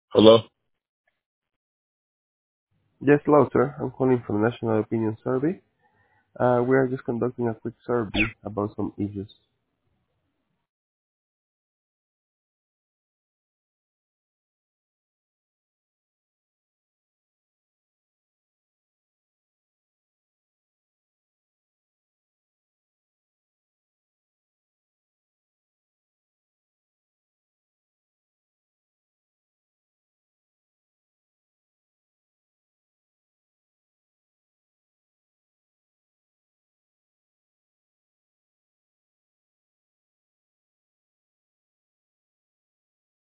Hello? Yes, hello, sir. I'm calling from the National Opinion Survey. We are just conducting a quick survey about some issues.